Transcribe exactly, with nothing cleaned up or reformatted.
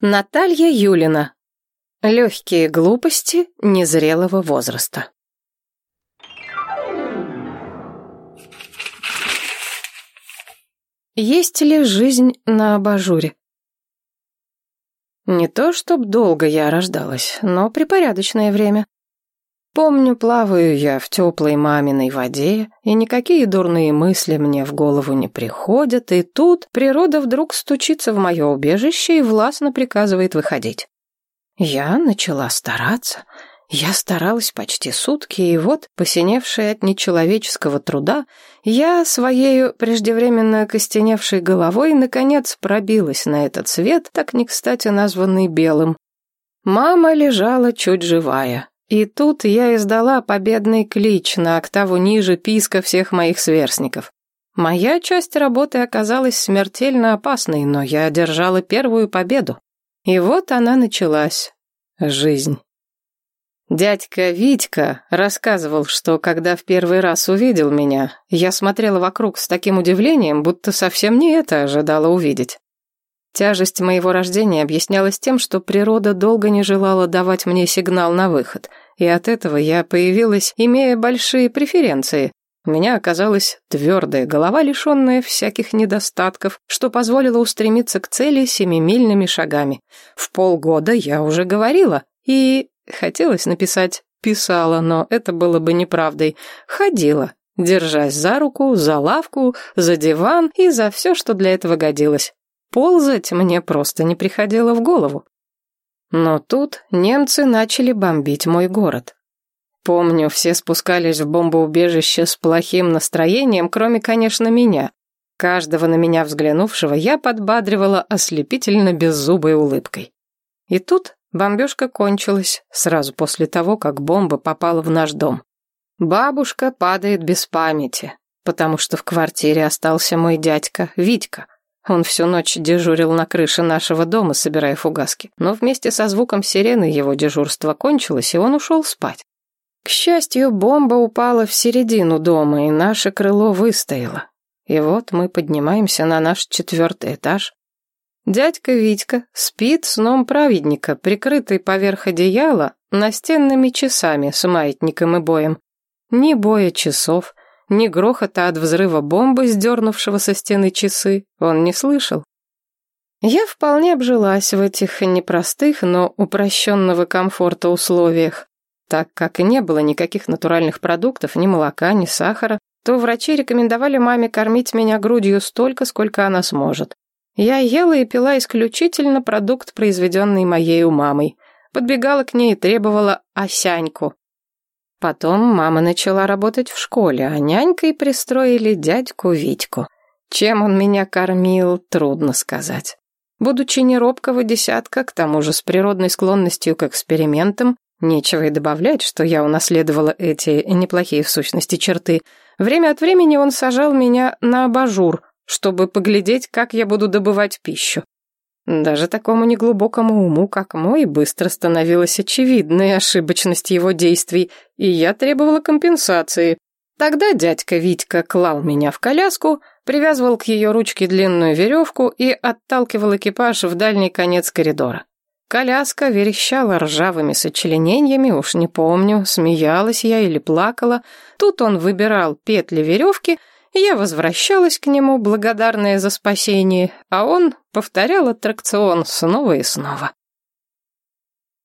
Наталья Юлина. Легкие глупости незрелого возраста. Есть ли жизнь на абажуре? Не то чтоб долго я рождалась, но припорядочное время. Помню, плаваю я в теплой маминой воде, и никакие дурные мысли мне в голову не приходят, и тут природа вдруг стучится в мое убежище и властно приказывает выходить. Я начала стараться. Я старалась почти сутки, и вот, посиневшая от нечеловеческого труда, я своею преждевременно окостеневшей головой наконец пробилась на этот свет, так не кстати названный белым. Мама лежала чуть живая. И тут я издала победный клич на октаву ниже писка всех моих сверстников. Моя часть работы оказалась смертельно опасной, но я одержала первую победу. И вот она началась. Жизнь. Дядька Витька рассказывал, что когда в первый раз увидел меня, я смотрела вокруг с таким удивлением, будто совсем не это ожидала увидеть. Тяжесть моего рождения объяснялась тем, что природа долго не желала давать мне сигнал на выход, и от этого я появилась, имея большие преференции. У меня оказалась твердая голова, лишенная всяких недостатков, что позволило устремиться к цели семимильными шагами. В полгода я уже говорила, и хотелось написать «писала», но это было бы неправдой. Ходила, держась за руку, за лавку, за диван и за все, что для этого годилось. Ползать мне просто не приходило в голову. Но тут немцы начали бомбить мой город. Помню, все спускались в бомбоубежище с плохим настроением, кроме, конечно, меня. Каждого на меня взглянувшего я подбадривала ослепительно беззубой улыбкой. И тут бомбежка кончилась сразу после того, как бомба попала в наш дом. Бабушка падает без памяти, потому что в квартире остался мой дядька Витька. Он всю ночь дежурил на крыше нашего дома, собирая фугаски. Но вместе со звуком сирены его дежурство кончилось, и он ушел спать. К счастью, бомба упала в середину дома, и наше крыло выстояло. И вот мы поднимаемся на наш четвертый этаж. Дядька Витька спит сном праведника, прикрытый поверх одеяла настенными часами с маятником и боем. Ни боя часов, ни грохота от взрыва бомбы, сдернувшего со стены часы, он не слышал. Я вполне обжилась в этих непростых, но упрощенного комфорта условиях. Так как и не было никаких натуральных продуктов, ни молока, ни сахара, то врачи рекомендовали маме кормить меня грудью столько, сколько она сможет. Я ела и пила исключительно продукт, произведенный моею мамой. Подбегала к ней и требовала осяньку. Потом мама начала работать в школе, а нянькой пристроили дядьку Витьку. Чем он меня кормил, трудно сказать. Будучи не робкого десятка, к тому же с природной склонностью к экспериментам, нечего и добавлять, что я унаследовала эти неплохие в сущности черты, время от времени он сажал меня на абажур, чтобы поглядеть, как я буду добывать пищу. Даже такому неглубокому уму, как мой, быстро становилась очевидной ошибочность его действий, и я требовала компенсации. Тогда дядька Витька клал меня в коляску, привязывал к ее ручке длинную веревку и отталкивал экипаж в дальний конец коридора. Коляска верещала ржавыми сочленениями, уж не помню, смеялась я или плакала. Тут он выбирал петли веревки, я возвращалась к нему, благодарная за спасение, а он повторял аттракцион снова и снова.